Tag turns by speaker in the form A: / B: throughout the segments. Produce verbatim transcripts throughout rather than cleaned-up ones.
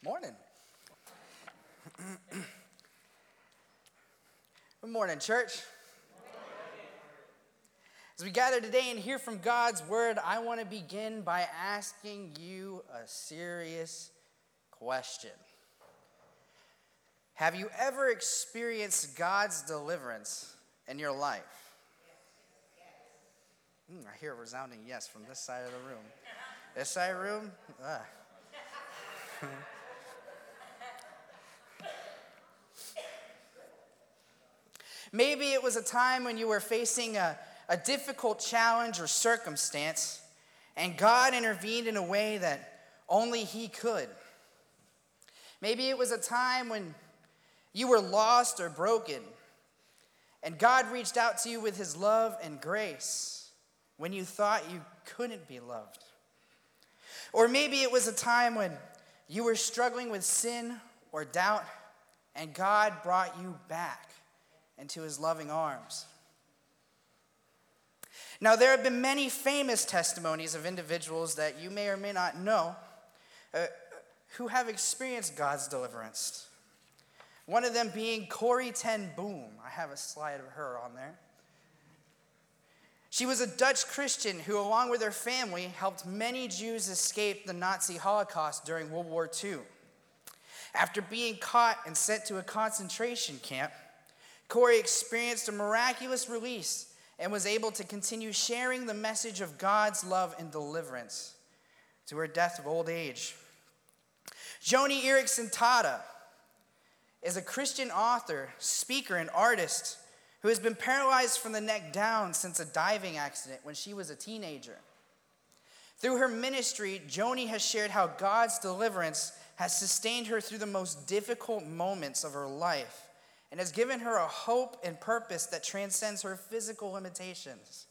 A: Morning. Good morning, church. As we gather today and hear from God's word, I want to begin by asking you a serious question. Have you ever experienced God's deliverance in your life? Mm, I hear a resounding yes from this side of the room. This side of the room? Ah. Maybe it was a time when you were facing a, a difficult challenge or circumstance, and God intervened in a way that only He could. Maybe it was a time when you were lost or broken, and God reached out to you with His love and grace when you thought you couldn't be loved. Or maybe it was a time when you were struggling with sin or doubt, and God brought you back into His loving arms. Now, there have been many famous testimonies of individuals that you may or may not know uh, who have experienced God's deliverance. One of them being Corrie ten Boom. I have a slide of her on there. She was a Dutch Christian who, along with her family, helped many Jews escape the Nazi Holocaust during World War Two. After being caught and sent to a concentration camp, Corrie experienced a miraculous release and was able to continue sharing the message of God's love and deliverance to her death of old age. Joni Eareckson Tada is a Christian author, speaker, and artist who has been paralyzed from the neck down since a diving accident when she was a teenager. Through her ministry, Joni has shared how God's deliverance has sustained her through the most difficult moments of her life and has given her a hope and purpose that transcends her physical limitations.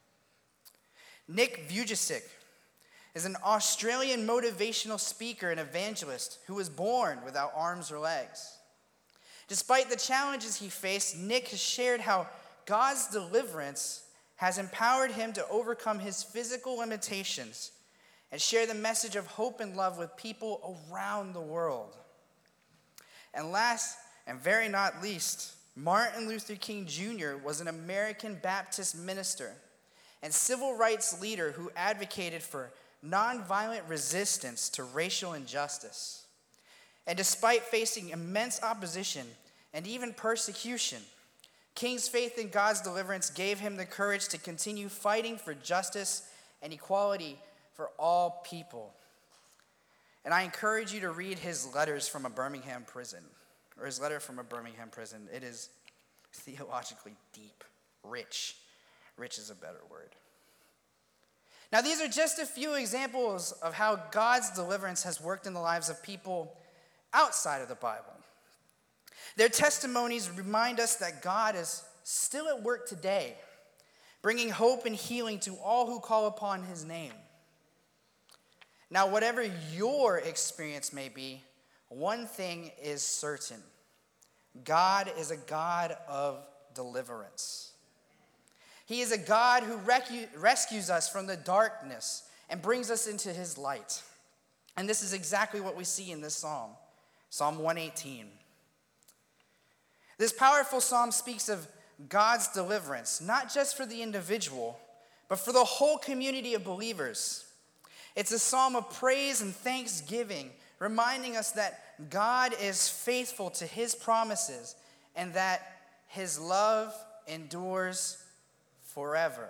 A: Nick Vujicic is an Australian motivational speaker and evangelist who was born without arms or legs. Despite the challenges he faced, Nick has shared how God's deliverance has empowered him to overcome his physical limitations and share the message of hope and love with people around the world. And last and very not least, Martin Luther King Junior was an American Baptist minister and civil rights leader who advocated for nonviolent resistance to racial injustice. And despite facing immense opposition and even persecution, King's faith in God's deliverance gave him the courage to continue fighting for justice and equality for all people. And I encourage you to read his letters from a Birmingham prison, or his letter from a Birmingham prison. It is theologically deep, rich. Rich is a better word. Now, these are just a few examples of how God's deliverance has worked in the lives of people outside of the Bible. Their testimonies remind us that God is still at work today, bringing hope and healing to all who call upon His name. Now, whatever your experience may be, one thing is certain. God is a God of deliverance. He is a God who recu- rescues us from the darkness and brings us into His light. And this is exactly what we see in this psalm, Psalm one eighteen. This powerful psalm speaks of God's deliverance, not just for the individual, but for the whole community of believers. It's a psalm of praise and thanksgiving, reminding us that God is faithful to His promises and that His love endures forever.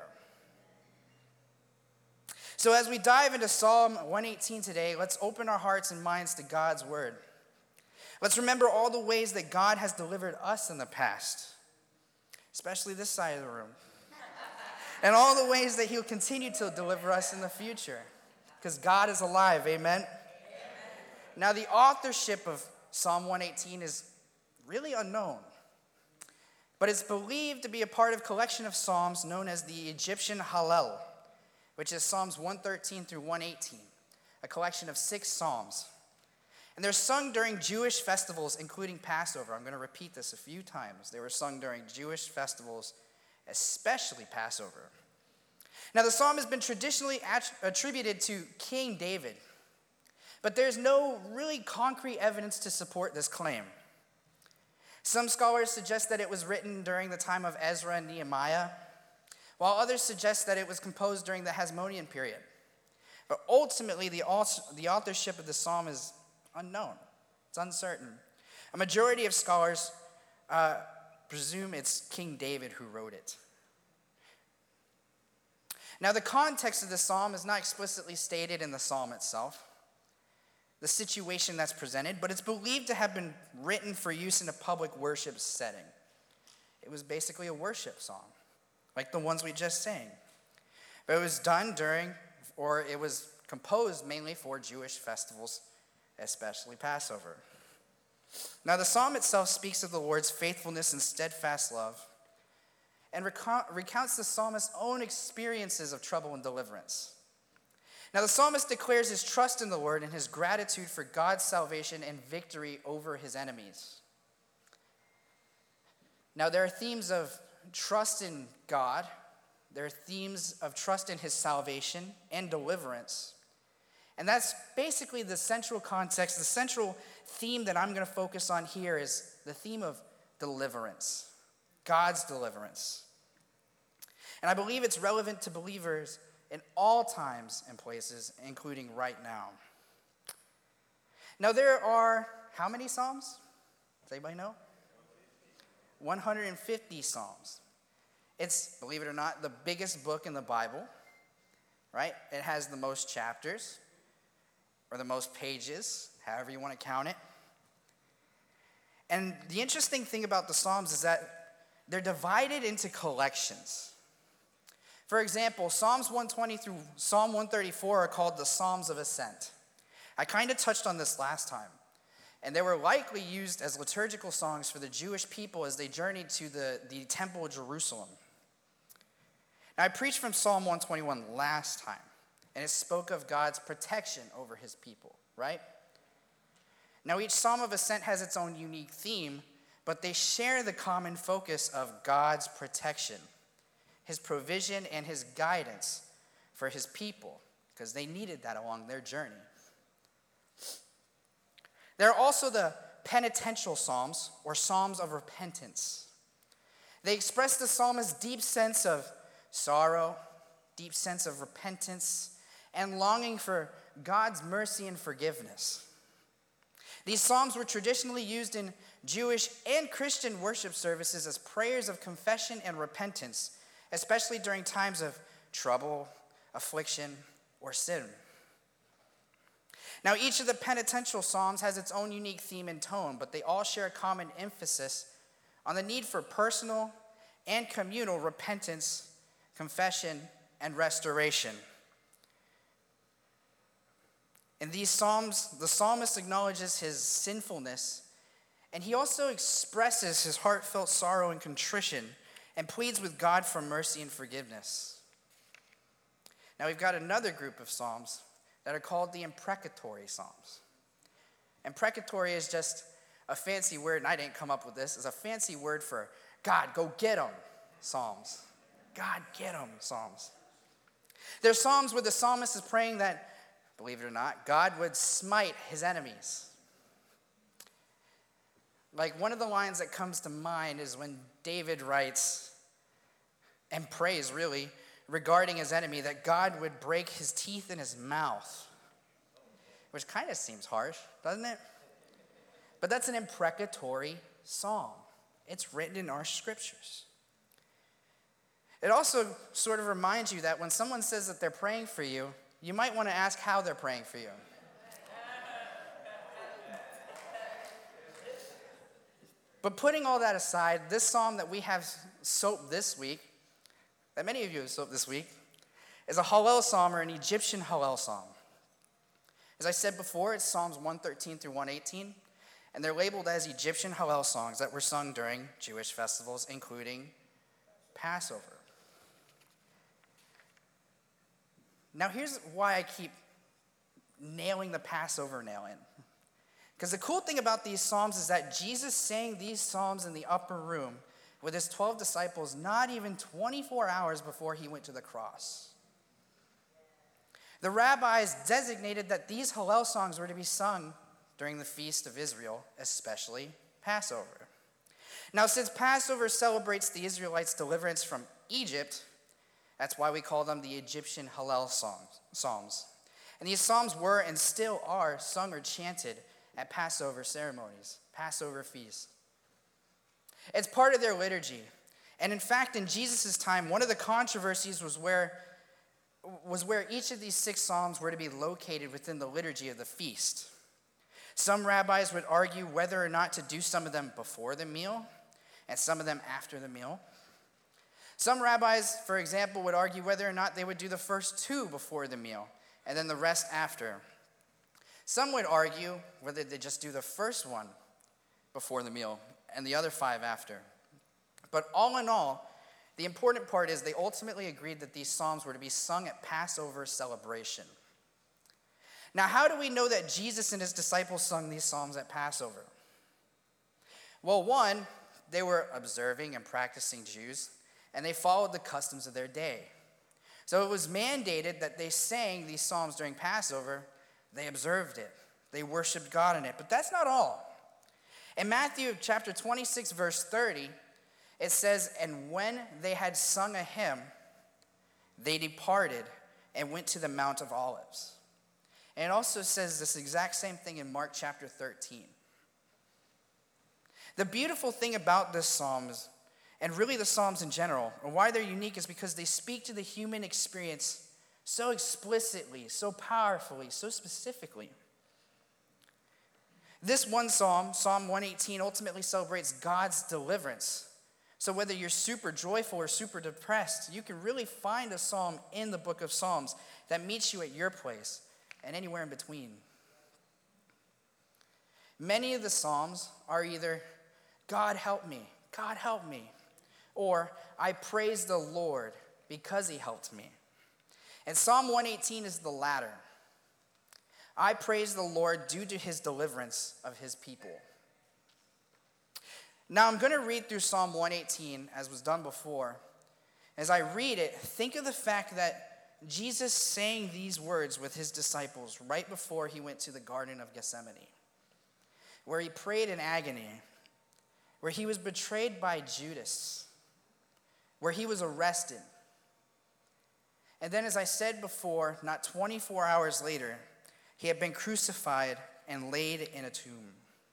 A: So as we dive into Psalm one eighteen today, let's open our hearts and minds to God's word. Let's remember all the ways that God has delivered us in the past, especially this side of the room, and all the ways that He'll continue to deliver us in the future, because God is alive, amen? Amen? Now, the authorship of Psalm one eighteen is really unknown, but it's believed to be a part of a collection of psalms known as the Egyptian Hallel, which is Psalms one thirteen through one eighteen, a collection of six psalms. And they're sung during Jewish festivals, including Passover. I'm going to repeat this a few times. They were sung during Jewish festivals, especially Passover. Now, the psalm has been traditionally attributed to King David, But there's no really concrete evidence to support this claim. Some scholars suggest that it was written during the time of Ezra and Nehemiah, while others suggest that it was composed during the Hasmonean period. But ultimately, the authorship of the psalm is unknown. It's uncertain. A majority of scholars uh, presume it's King David who wrote it. Now, the context of the psalm is not explicitly stated in the psalm itself, the situation that's presented, but it's believed to have been written for use in a public worship setting. It was basically a worship song, like the ones we just sang. But it was done during, or it was composed mainly for Jewish festivals, especially Passover. Now, the psalm itself speaks of the Lord's faithfulness and steadfast love, and recount, recounts the psalmist's own experiences of trouble and deliverance. Now, the psalmist declares his trust in the Lord and his gratitude for God's salvation and victory over his enemies. Now, there are themes of trust in God, there are themes of trust in his salvation and deliverance. And that's basically the central context, the central theme that I'm going to focus on here is the theme of deliverance, God's deliverance. And I believe it's relevant to believers in all times and places, including right now. Now, there are how many psalms? Does anybody know? one hundred fifty psalms. It's, believe it or not, the biggest book in the Bible, right? It has the most chapters, or the most pages, however you want to count it. And the interesting thing about the Psalms is that they're divided into collections. For example, Psalms one twenty through Psalm one thirty-four are called the Psalms of Ascent. I kind of touched on this last time. And they were likely used as liturgical songs for the Jewish people as they journeyed to the, the Temple of Jerusalem. Now, I preached from Psalm one twenty-one last time, and it spoke of God's protection over his people, right? Now, each Psalm of Ascent has its own unique theme, but they share the common focus of God's protection, his provision, and his guidance for his people, because they needed that along their journey. There are also the penitential psalms, or psalms of repentance. They express the psalmist's deep sense of sorrow, deep sense of repentance, and longing for God's mercy and forgiveness. These psalms were traditionally used in Jewish and Christian worship services as prayers of confession and repentance, especially during times of trouble, affliction, or sin. Now, each of the penitential psalms has its own unique theme and tone, but they all share a common emphasis on the need for personal and communal repentance, confession, and restoration. In these psalms, the psalmist acknowledges his sinfulness, and he also expresses his heartfelt sorrow and contrition and pleads with God for mercy and forgiveness. Now, we've got another group of psalms that are called the imprecatory psalms. Imprecatory is just a fancy word, and I didn't come up with this. It's a fancy word for God, go get them psalms. God, get them psalms. They're psalms where the psalmist is praying that, believe it or not, God would smite his enemies. Like one of the lines that comes to mind is when David writes and prays, really, regarding his enemy, that God would break his teeth in his mouth, which kind of seems harsh, doesn't it? But that's an imprecatory psalm. It's written in our scriptures. It also sort of reminds you that when someone says that they're praying for you, you might want to ask how they're praying for you. But putting all that aside, this psalm that we have soaped this week, that many of you have soaped this week, is a Hallel psalm, or an Egyptian Hallel psalm. As I said before, it's Psalms one thirteen through one eighteen, and they're labeled as Egyptian Hallel songs that were sung during Jewish festivals, including Passover. Now, here's why I keep nailing the Passover nail in. Because the cool thing about these psalms is that Jesus sang these psalms in the upper room with his twelve disciples not even twenty-four hours before he went to the cross. The rabbis designated that these Hallel songs were to be sung during the feast of Israel, especially Passover. Now, since Passover celebrates the Israelites' deliverance from Egypt, that's why we call them the Egyptian Hallel songs, psalms. And these psalms were and still are sung or chanted at Passover ceremonies, Passover feasts. It's part of their liturgy. And in fact, in Jesus' time, one of the controversies was where, was where each of these six psalms were to be located within the liturgy of the feast. Some rabbis would argue whether or not to do some of them before the meal and some of them after the meal. Some rabbis, for example, would argue whether or not they would do the first two before the meal and then the rest after. Some would argue whether they just do the first one before the meal and the other five after. But all in all, the important part is they ultimately agreed that these psalms were to be sung at Passover celebration. Now, how do we know that Jesus and his disciples sung these psalms at Passover? Well, one, they were observing and practicing Jews, and they followed the customs of their day. So it was mandated that they sang these psalms during Passover. They observed it. They worshiped God in it. But that's not all. In Matthew chapter twenty-six, verse thirty, it says, "And when they had sung a hymn, they departed and went to the Mount of Olives." And it also says this exact same thing in Mark chapter thirteen. The beautiful thing about this Psalms, and really the Psalms in general, and why they're unique, is because they speak to the human experience so explicitly, so powerfully, so specifically. This one psalm, Psalm one eighteen, ultimately celebrates God's deliverance. So whether you're super joyful or super depressed, you can really find a psalm in the book of Psalms that meets you at your place and anywhere in between. Many of the psalms are either, "God help me, God help me," or "I praise the Lord because he helped me." And Psalm one eighteen is the latter. I praise the Lord due to his deliverance of his people. Now I'm going to read through Psalm one eighteen as was done before. As I read it, think of the fact that Jesus sang these words with his disciples right before he went to the Garden of Gethsemane, where he prayed in agony, where he was betrayed by Judas, where he was arrested. And then, as I said before, not twenty-four hours later, he had been crucified and laid in a tomb.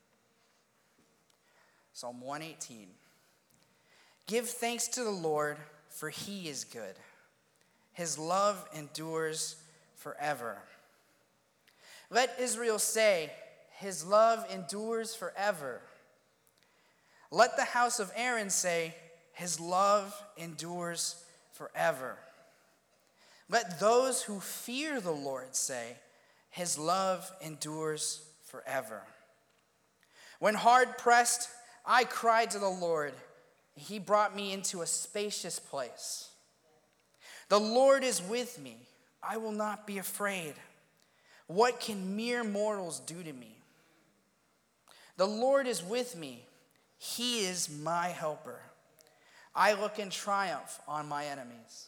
A: Psalm one eighteen. Give thanks to the Lord, for he is good. His love endures forever. Let Israel say, his love endures forever. Let the house of Aaron say, his love endures forever. Let those who fear the Lord say, his love endures forever. When hard pressed, I cried to the Lord. He brought me into a spacious place. The Lord is with me. I will not be afraid. What can mere mortals do to me? The Lord is with me. He is my helper. I look in triumph on my enemies.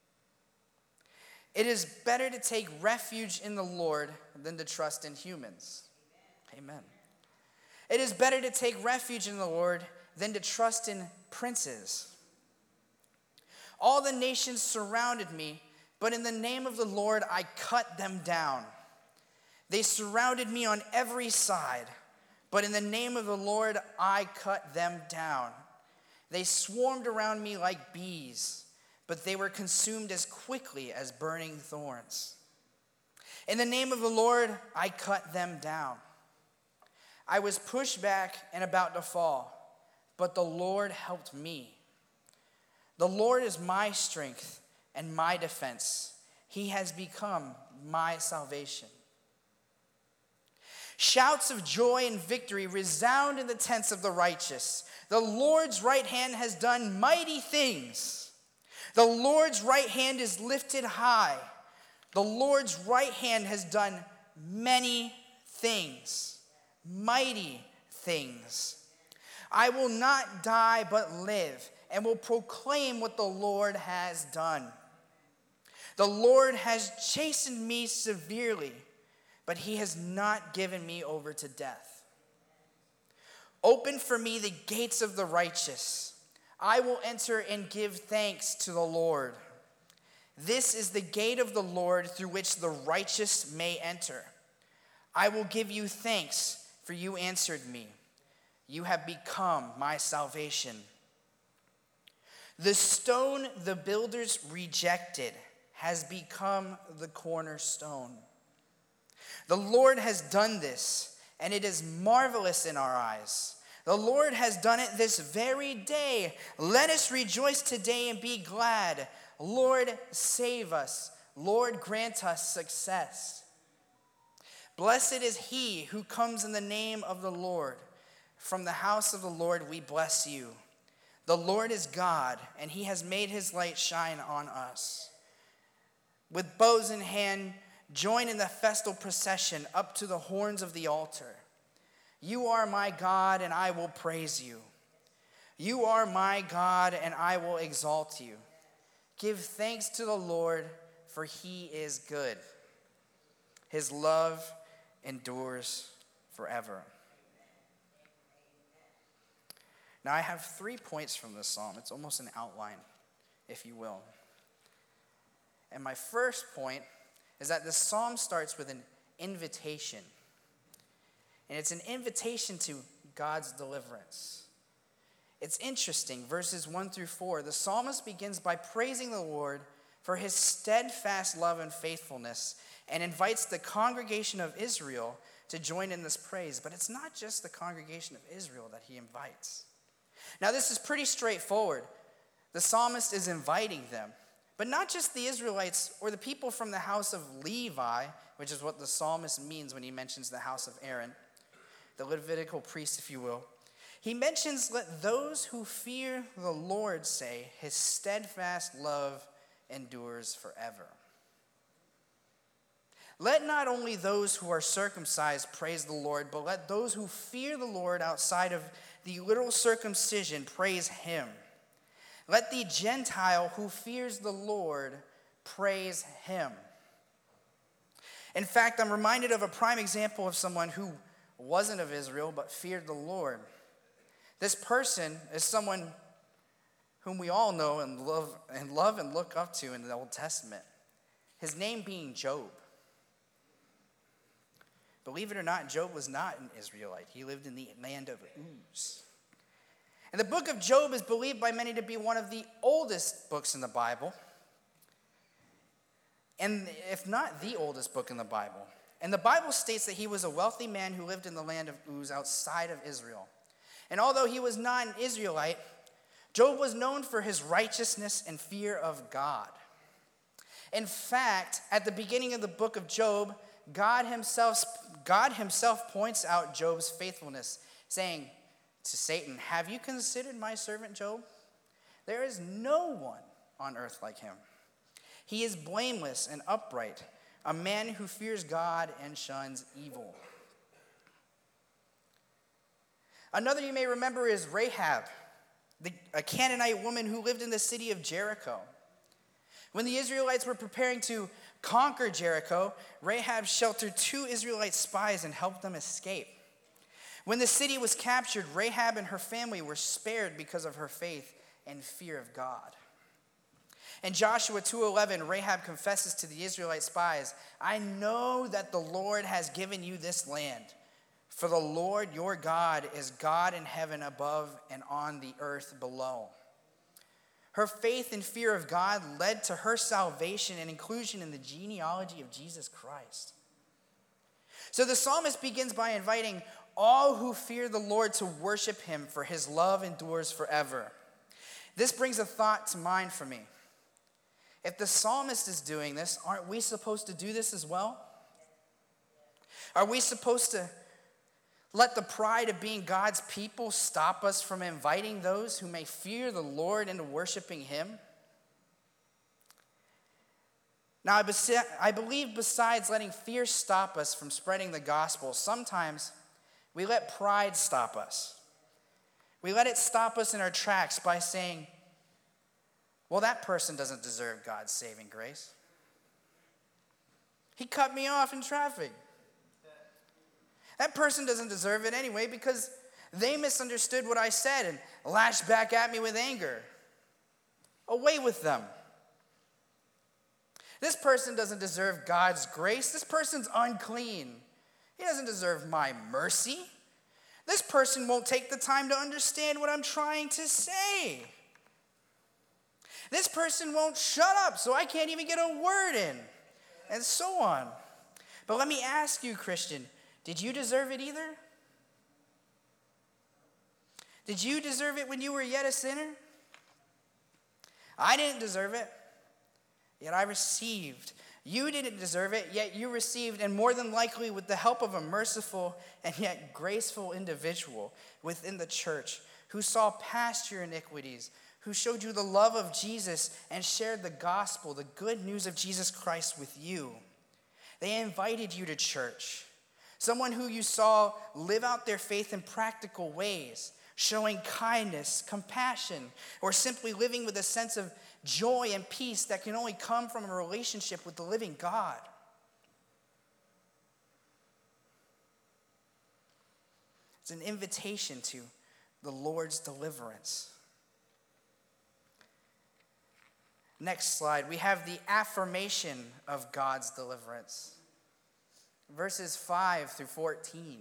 A: It is better to take refuge in the Lord than to trust in humans. Amen. It is better to take refuge in the Lord than to trust in princes. All the nations surrounded me, but in the name of the Lord I cut them down. They surrounded me on every side, but in the name of the Lord I cut them down. They swarmed around me like bees, but they were consumed as quickly as burning thorns. In the name of the Lord I cut them down. I was pushed back and about to fall, but the Lord helped me. The Lord is my strength and my defense. He has become my salvation. Shouts of joy and victory resound in the tents of the righteous. The Lord's right hand has done mighty things. The Lord's right hand is lifted high. The Lord's right hand has done many things, mighty things. I will not die but live, and will proclaim what the Lord has done. The Lord has chastened me severely, but he has not given me over to death. Open for me the gates of the righteous. I will enter and give thanks to the Lord. This is the gate of the Lord through which the righteous may enter. I will give you thanks, for you answered me. You have become my salvation. The stone the builders rejected has become the cornerstone. The Lord has done this, and it is marvelous in our eyes. The Lord has done it this very day. Let us rejoice today and be glad. Lord, save us. Lord, grant us success. Blessed is he who comes in the name of the Lord. From the house of the Lord we bless you. The Lord is God, and he has made his light shine on us. With bows in hand, join in the festal procession up to the horns of the altar. You are my God, and I will praise you. You are my God, and I will exalt you. Give thanks to the Lord, for he is good. His love endures forever. Now, I have three points from this psalm. It's almost an outline, if you will. And my first point is that this psalm starts with an invitation. And it's an invitation to God's deliverance. It's interesting, verses one through four, the psalmist begins by praising the Lord for his steadfast love and faithfulness and invites the congregation of Israel to join in this praise. But it's not just the congregation of Israel that he invites. Now, this is pretty straightforward. The psalmist is inviting them, but not just the Israelites or the people from the house of Levi, which is what the psalmist means when he mentions the house of Aaron, the Levitical priest, if you will. He mentions, let those who fear the Lord say, his steadfast love endures forever. Let not only those who are circumcised praise the Lord, but let those who fear the Lord outside of the literal circumcision praise him. Let the Gentile who fears the Lord praise him. In fact, I'm reminded of a prime example of someone who wasn't of Israel but feared the Lord. This person is someone whom we all know and love and love and look up to in the Old Testament. His name being Job. Believe it or not, Job was not an Israelite. He lived in the land of Uz. And the book of Job is believed by many to be one of the oldest books in the Bible. And if not the oldest book in the Bible. And the Bible states that he was a wealthy man who lived in the land of Uz outside of Israel. And although he was not an Israelite, Job was known for his righteousness and fear of God. In fact, at the beginning of the book of Job, God himself, God himself points out Job's faithfulness, saying to Satan, have you considered my servant Job? There is no one on earth like him. He is blameless and upright, a man who fears God and shuns evil. Another you may remember is Rahab, the, a Canaanite woman who lived in the city of Jericho. When the Israelites were preparing to conquer Jericho, Rahab sheltered two Israelite spies and helped them escape. When the city was captured, Rahab and her family were spared because of her faith and fear of God. In Joshua two eleven, Rahab confesses to the Israelite spies, I know that the Lord has given you this land, for the Lord your God is God in heaven above and on the earth below. Her faith and fear of God led to her salvation and inclusion in the genealogy of Jesus Christ. So the psalmist begins by inviting all who fear the Lord to worship him, for his love endures forever. This brings a thought to mind for me. If the psalmist is doing this, aren't we supposed to do this as well? Are we supposed to let the pride of being God's people stop us from inviting those who may fear the Lord into worshiping him? Now, I believe besides letting fear stop us from spreading the gospel, sometimes we let pride stop us. We let it stop us in our tracks by saying, well, that person doesn't deserve God's saving grace. He cut me off in traffic. That person doesn't deserve it anyway because they misunderstood what I said and lashed back at me with anger. Away with them. This person doesn't deserve God's grace. This person's unclean. He doesn't deserve my mercy. This person won't take the time to understand what I'm trying to say. This person won't shut up, so I can't even get a word in, and so on. But let me ask you, Christian, did you deserve it either? Did you deserve it when you were yet a sinner? I didn't deserve it, yet I received. You didn't deserve it, yet you received, and more than likely with the help of a merciful and yet graceful individual within the church who saw past your iniquities, who showed you the love of Jesus and shared the gospel, the good news of Jesus Christ with you. They invited you to church. Someone who you saw live out their faith in practical ways, showing kindness, compassion, or simply living with a sense of joy and peace that can only come from a relationship with the living God. It's an invitation to the Lord's deliverance. Next slide, we have the affirmation of God's deliverance. Verses five through fourteen.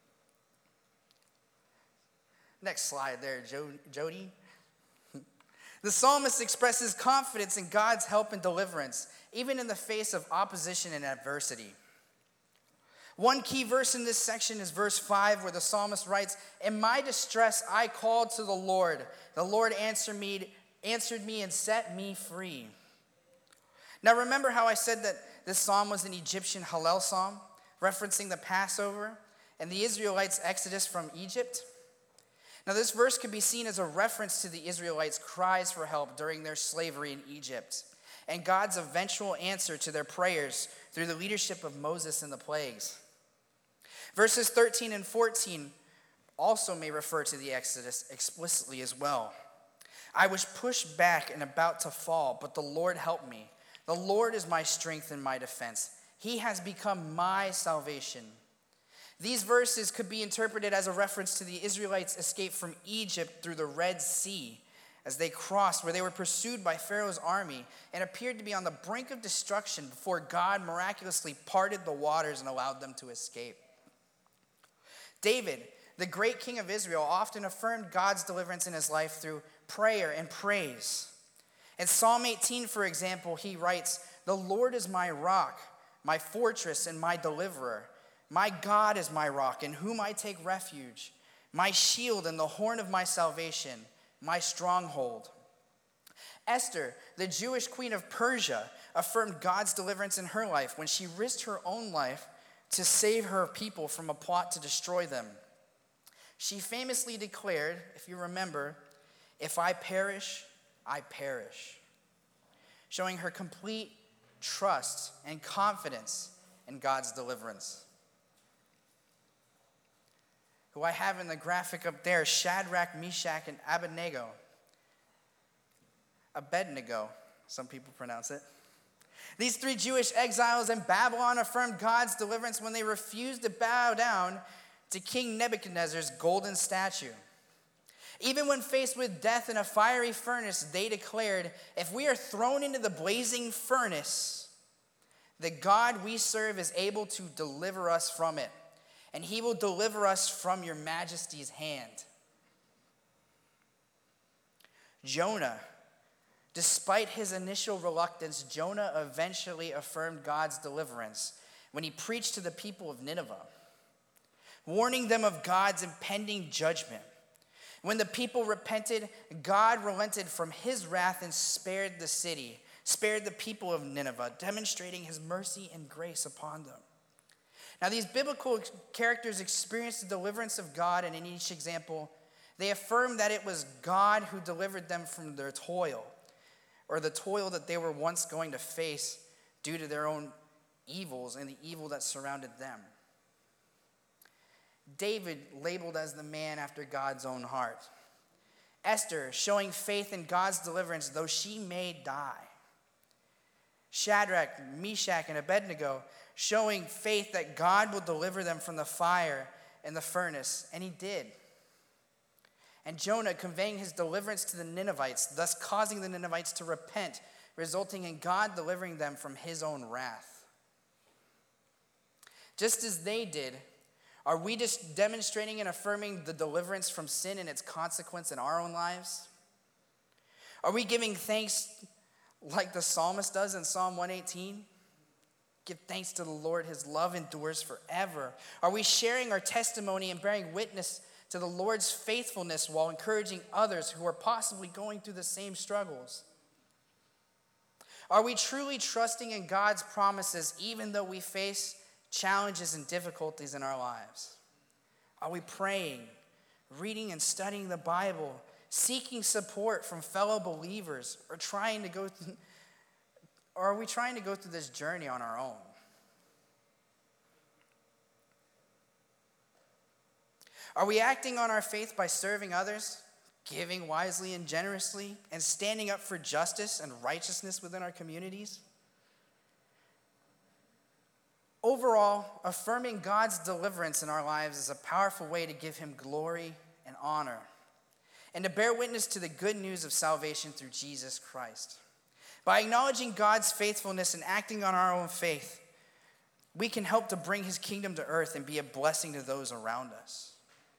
A: Next slide there, Jody. The psalmist expresses confidence in God's help and deliverance, even in the face of opposition and adversity. One key verse in this section is verse five, where the psalmist writes, "In my distress I called to the Lord. The Lord answered me, answered me and set me free." Now remember how I said that this psalm was an Egyptian Hallel psalm, referencing the Passover and the Israelites' exodus from Egypt? Now this verse could be seen as a reference to the Israelites' cries for help during their slavery in Egypt, and God's eventual answer to their prayers through the leadership of Moses and the plagues. Verses thirteen and fourteen also may refer to the Exodus explicitly as well. "I was pushed back and about to fall, but the Lord helped me. The Lord is my strength and my defense. He has become my salvation." These verses could be interpreted as a reference to the Israelites' escape from Egypt through the Red Sea as they crossed, where they were pursued by Pharaoh's army and appeared to be on the brink of destruction before God miraculously parted the waters and allowed them to escape. David, the great king of Israel, often affirmed God's deliverance in his life through prayer and praise. In Psalm eighteen, for example, he writes, "The Lord is my rock, my fortress and my deliverer. My God is my rock, in whom I take refuge, my shield and the horn of my salvation, my stronghold." Esther, the Jewish queen of Persia, affirmed God's deliverance in her life when she risked her own life to save her people from a plot to destroy them. She famously declared, if you remember, "If I perish, I perish," showing her complete trust and confidence in God's deliverance. Who I have in the graphic up there, Shadrach, Meshach, and Abednego. Abednego, some people pronounce it. These three Jewish exiles in Babylon affirmed God's deliverance when they refused to bow down to King Nebuchadnezzar's golden statue. Even when faced with death in a fiery furnace, they declared, "If we are thrown into the blazing furnace, the God we serve is able to deliver us from it, and he will deliver us from your majesty's hand." Jonah, despite his initial reluctance, Jonah eventually affirmed God's deliverance when he preached to the people of Nineveh, warning them of God's impending judgment. When the people repented, God relented from his wrath and spared the city, spared the people of Nineveh, demonstrating his mercy and grace upon them. Now, these biblical characters experienced the deliverance of God, and in each example, they affirmed that it was God who delivered them from their toil, or the toil that they were once going to face due to their own evils and the evil that surrounded them. David, labeled as the man after God's own heart. Esther, showing faith in God's deliverance, though she may die. Shadrach, Meshach, and Abednego, showing faith that God will deliver them from the fire and the furnace, and he did. And Jonah conveying his deliverance to the Ninevites, thus causing the Ninevites to repent, resulting in God delivering them from his own wrath. Just as they did, are we just demonstrating and affirming the deliverance from sin and its consequence in our own lives? Are we giving thanks like the psalmist does in Psalm one eighteen? Give thanks to the Lord, his love endures forever. Are we sharing our testimony and bearing witness to the Lord's faithfulness while encouraging others who are possibly going through the same struggles? Are we truly trusting in God's promises even though we face challenges and difficulties in our lives? Are we praying, reading and studying the Bible, seeking support from fellow believers, or trying to go through, or are we trying to go through this journey on our own? Are we acting on our faith by serving others, giving wisely and generously, and standing up for justice and righteousness within our communities? Overall, affirming God's deliverance in our lives is a powerful way to give him glory and honor, and to bear witness to the good news of salvation through Jesus Christ. By acknowledging God's faithfulness and acting on our own faith, we can help to bring his kingdom to earth and be a blessing to those around us.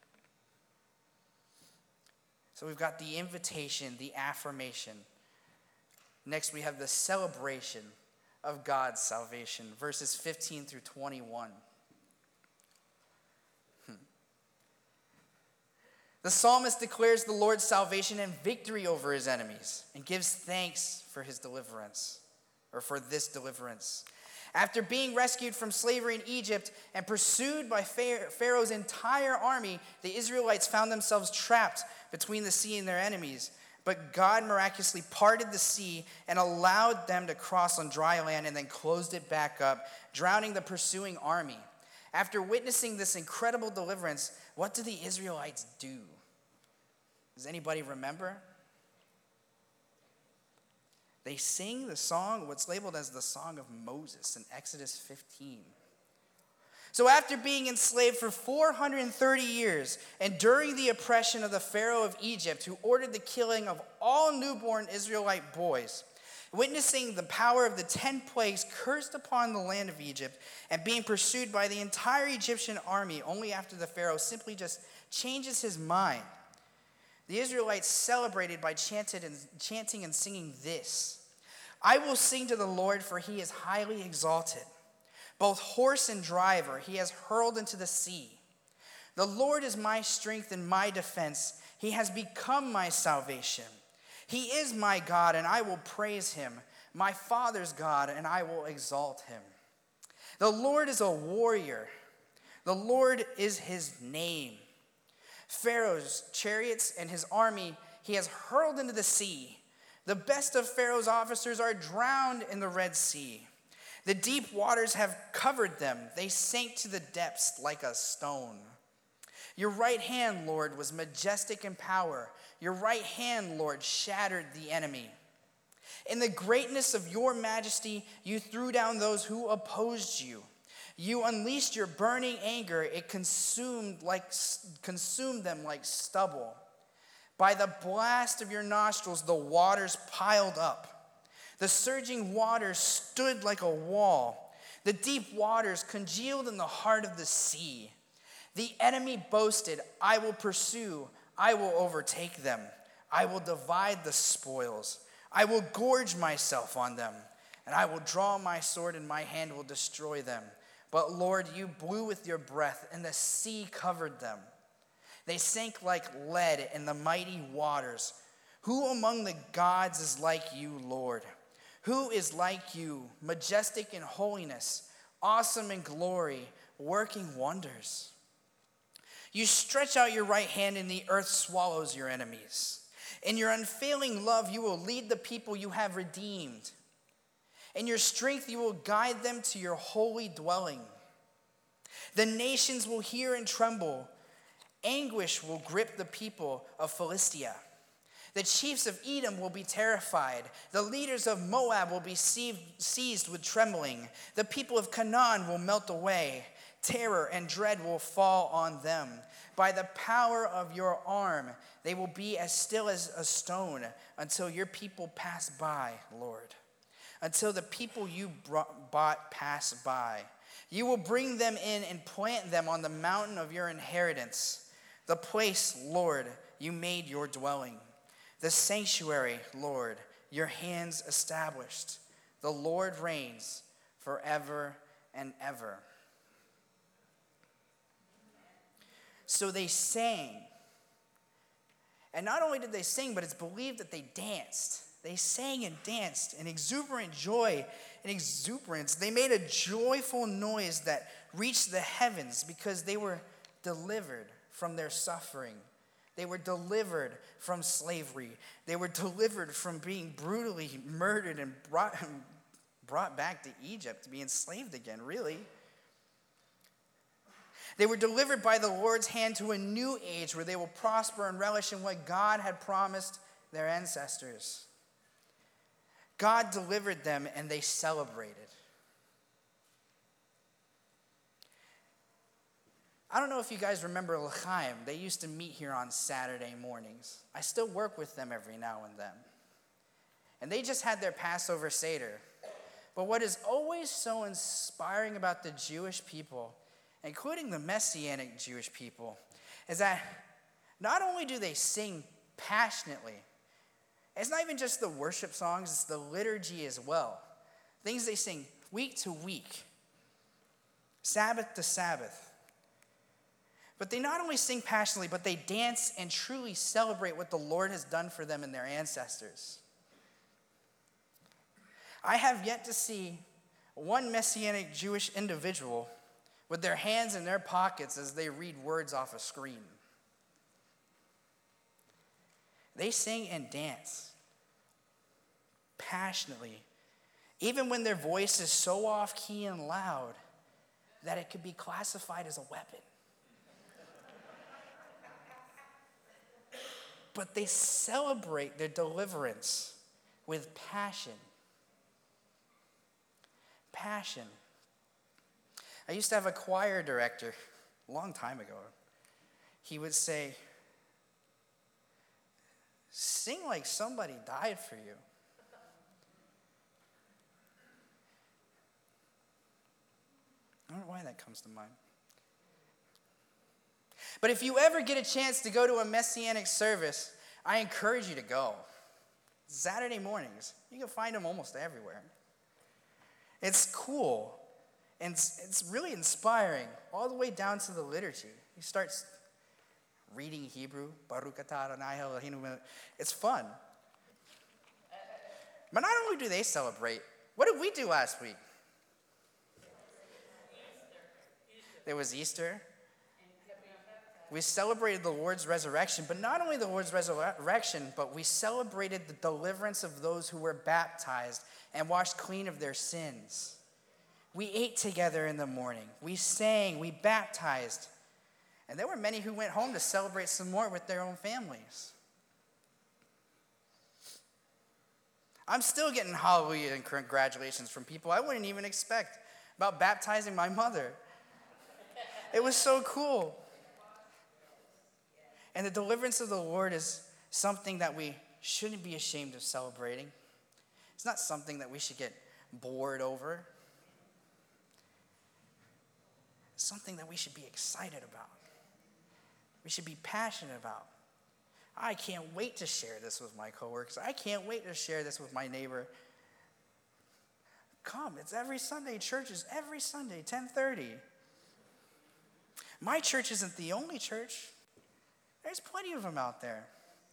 A: So we've got the invitation, the affirmation. Next, we have the celebration of God's salvation, verses fifteen through twenty-one. Hmm. The psalmist declares the Lord's salvation and victory over his enemies and gives thanks for his deliverance, or for this deliverance. After being rescued from slavery in Egypt and pursued by Pharaoh's entire army, the Israelites found themselves trapped between the sea and their enemies. But God miraculously parted the sea and allowed them to cross on dry land and then closed it back up, drowning the pursuing army. After witnessing this incredible deliverance, what do the Israelites do? Does anybody remember? They sing the song, what's labeled as the Song of Moses in Exodus fifteen. So after being enslaved for four hundred thirty years, and during the oppression of the Pharaoh of Egypt, who ordered the killing of all newborn Israelite boys, witnessing the power of the ten plagues cursed upon the land of Egypt, and being pursued by the entire Egyptian army only after the Pharaoh simply just changes his mind, the Israelites celebrated by chanted and, chanting and singing this: I will sing to the Lord, for he is highly exalted. Both horse and driver he has hurled into the sea. The Lord is my strength and my defense. He has become my salvation. He is my God, and I will praise him, my father's God, and I will exalt him. The Lord is a warrior. The Lord is his name. Pharaoh's chariots and his army he has hurled into the sea. The best of Pharaoh's officers are drowned in the Red Sea. The deep waters have covered them. They sank to the depths like a stone. Your right hand, Lord, was majestic in power. Your right hand, Lord, shattered the enemy. In the greatness of your majesty, you threw down those who opposed you. You unleashed your burning anger. It consumed like consumed them like stubble. By the blast of your nostrils, the waters piled up. The surging waters stood like a wall. The deep waters congealed in the heart of the sea. The enemy boasted, I will pursue, I will overtake them. I will divide the spoils. I will gorge myself on them, and I will draw my sword, and my hand will destroy them. But Lord, you blew with your breath, and the sea covered them. They sank like lead in the mighty waters. Who among the gods is like you, Lord? Who is like you, majestic in holiness, awesome in glory, working wonders? You stretch out your right hand, and the earth swallows your enemies. In your unfailing love, you will lead the people you have redeemed. In your strength, you will guide them to your holy dwelling. The nations will hear and tremble. Anguish will grip the people of Philistia. The chiefs of Edom will be terrified. The leaders of Moab will be seized with trembling. The people of Canaan will melt away. Terror and dread will fall on them. By the power of your arm, they will be as still as a stone until your people pass by, Lord. Until the people you brought, bought pass by. You will bring them in and plant them on the mountain of your inheritance, the place, Lord, you made your dwelling. The sanctuary, Lord, your hands established. The Lord reigns forever and ever. So they sang. And not only did they sing, but it's believed that they danced. They sang and danced in exuberant joy and exuberance. They made a joyful noise that reached the heavens because they were delivered from their suffering. They were delivered from slavery. They were delivered from being brutally murdered and brought, brought back to Egypt to be enslaved again, really. They were delivered by the Lord's hand to a new age where they will prosper and relish in what God had promised their ancestors. God delivered them and they celebrated. I don't know if you guys remember L'chaim. They used to meet here on Saturday mornings. I still work with them every now and then. And they just had their Passover Seder. But what is always so inspiring about the Jewish people, including the Messianic Jewish people, is that not only do they sing passionately, it's not even just the worship songs, it's the liturgy as well. Things they sing week to week, Sabbath to Sabbath. But they not only sing passionately, but they dance and truly celebrate what the Lord has done for them and their ancestors. I have yet to see one Messianic Jewish individual with their hands in their pockets as they read words off a screen. They sing and dance passionately, even when their voice is so off-key and loud that it could be classified as a weapon. But they celebrate their deliverance with passion. Passion. I used to have a choir director a long time ago. He would say, "Sing like somebody died for you." I don't know why that comes to mind. But if you ever get a chance to go to a Messianic service, I encourage you to go. Saturday mornings, you can find them almost everywhere. It's cool, and it's, it's really inspiring, all the way down to the liturgy. He starts reading Hebrew, Baruch atah Adonai Eloheinu. It's fun. But not only do they celebrate, what did we do last week? There was Easter. We celebrated the Lord's resurrection, but not only the Lord's resurrection, but we celebrated the deliverance of those who were baptized and washed clean of their sins. We ate together in the morning. We sang, we baptized. And there were many who went home to celebrate some more with their own families. I'm still getting hallelujah and congratulations from people I wouldn't even expect about baptizing my mother. It was so cool. And the deliverance of the Lord is something that we shouldn't be ashamed of celebrating. It's not something that we should get bored over. It's something that we should be excited about. We should be passionate about. I can't wait to share this with my coworkers. I can't wait to share this with my neighbor. Come, it's every Sunday. Church is every Sunday, ten thirty. My church isn't the only church. There's plenty of them out there.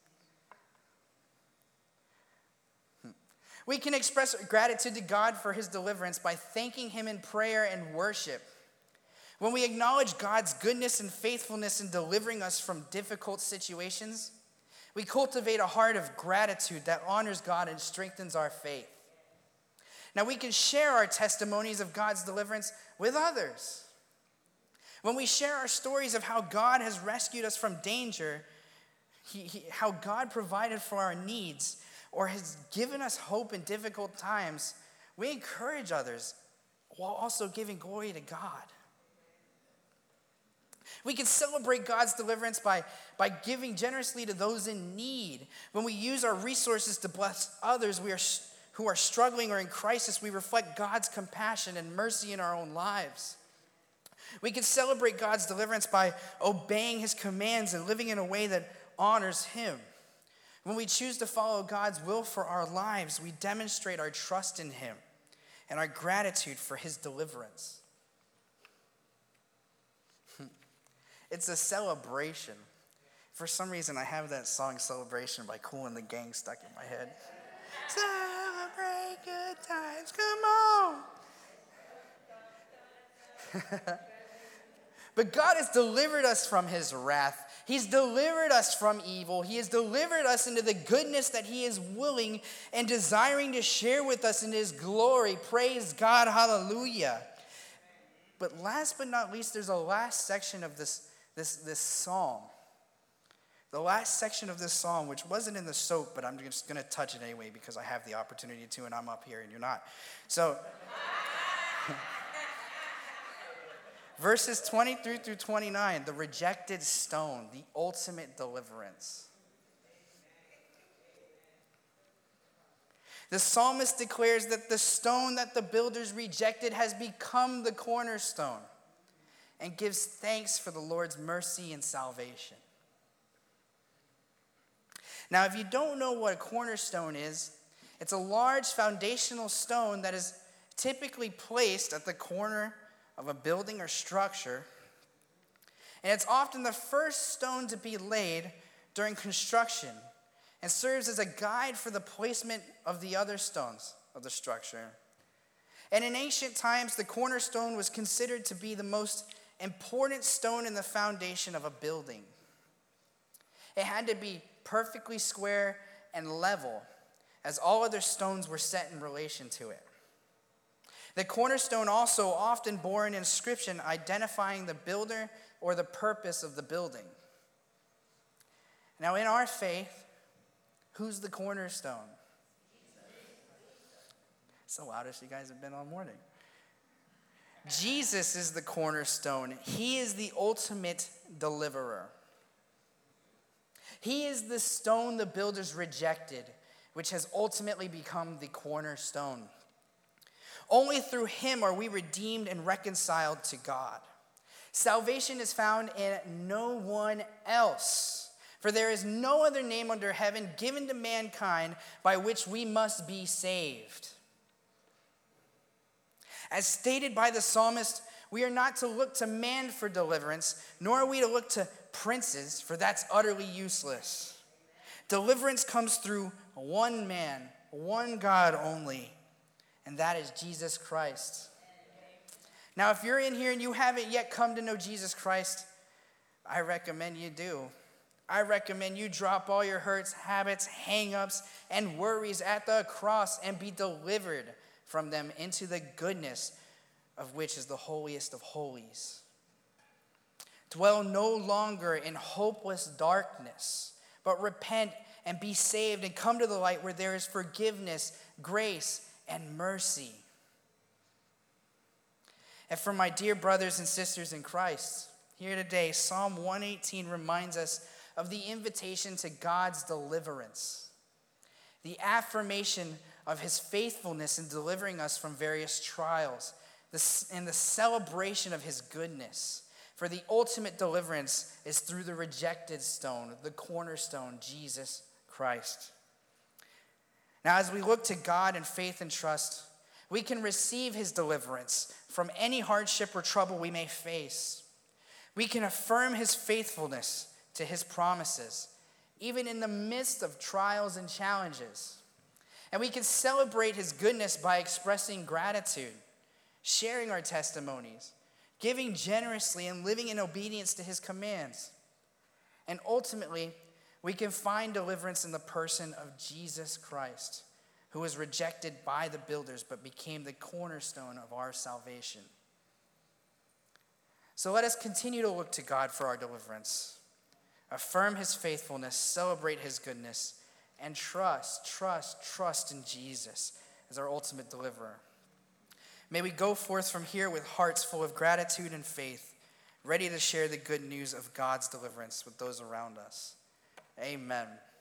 A: We can express gratitude to God for his deliverance by thanking him in prayer and worship. When we acknowledge God's goodness and faithfulness in delivering us from difficult situations, we cultivate a heart of gratitude that honors God and strengthens our faith. Now, we can share our testimonies of God's deliverance with others. When we share our stories of how God has rescued us from danger, he, he, how God provided for our needs or has given us hope in difficult times, we encourage others while also giving glory to God. We can celebrate God's deliverance by, by giving generously to those in need. When we use our resources to bless others we are, who are struggling or in crisis, we reflect God's compassion and mercy in our own lives. We can celebrate God's deliverance by obeying his commands and living in a way that honors him. When we choose to follow God's will for our lives, we demonstrate our trust in him and our gratitude for his deliverance. It's a celebration. For some reason, I have that song Celebration by Kool and the Gang stuck in my head. Celebrate good times, come on. But God has delivered us from his wrath. He's delivered us from evil. He has delivered us into the goodness that he is willing and desiring to share with us in his glory. Praise God, hallelujah. But last but not least, there's a last section of this, this, this psalm. The last section of this psalm, which wasn't in the soap, but I'm just going to touch it anyway because I have the opportunity to, and I'm up here and you're not. So, verses twenty-three through twenty-nine, the rejected stone, the ultimate deliverance. The psalmist declares that the stone that the builders rejected has become the cornerstone and gives thanks for the Lord's mercy and salvation. Now, if you don't know what a cornerstone is, it's a large foundational stone that is typically placed at the corner of a building or structure. And it's often the first stone to be laid during construction and serves as a guide for the placement of the other stones of the structure. And in ancient times, the cornerstone was considered to be the most important stone in the foundation of a building. It had to be perfectly square and level, as all other stones were set in relation to it. The cornerstone also often bore an inscription identifying the builder or the purpose of the building. Now, in our faith, who's the cornerstone? It's the loudest you guys have been all morning. Jesus is the cornerstone. He is the ultimate deliverer. He is the stone the builders rejected, which has ultimately become the cornerstone. Only through him are we redeemed and reconciled to God. Salvation is found in no one else, for there is no other name under heaven given to mankind by which we must be saved. As stated by the psalmist, we are not to look to man for deliverance, nor are we to look to princes, for that's utterly useless. Deliverance comes through one man, one God only, and that is Jesus Christ. Now, if you're in here and you haven't yet come to know Jesus Christ, I recommend you do. I recommend you drop all your hurts, habits, hang-ups, and worries at the cross and be delivered from them into the goodness of which is the holiest of holies. Dwell no longer in hopeless darkness, but repent and be saved and come to the light where there is forgiveness, grace, and mercy. And for my dear brothers and sisters in Christ, here today, Psalm one eighteen reminds us of the invitation to God's deliverance, the affirmation of his faithfulness in delivering us from various trials, and the celebration of his goodness. For the ultimate deliverance is through the rejected stone, the cornerstone, Jesus Christ. Now, as we look to God in faith and trust, we can receive his deliverance from any hardship or trouble we may face. We can affirm his faithfulness to his promises, even in the midst of trials and challenges. And we can celebrate his goodness by expressing gratitude, sharing our testimonies, giving generously, and living in obedience to his commands. And ultimately, we can find deliverance in the person of Jesus Christ, who was rejected by the builders but became the cornerstone of our salvation. So let us continue to look to God for our deliverance. affirm his faithfulness, celebrate his goodness, and trust, trust, trust in Jesus as our ultimate deliverer. May we go forth from here with hearts full of gratitude and faith, ready to share the good news of God's deliverance with those around us. Amen.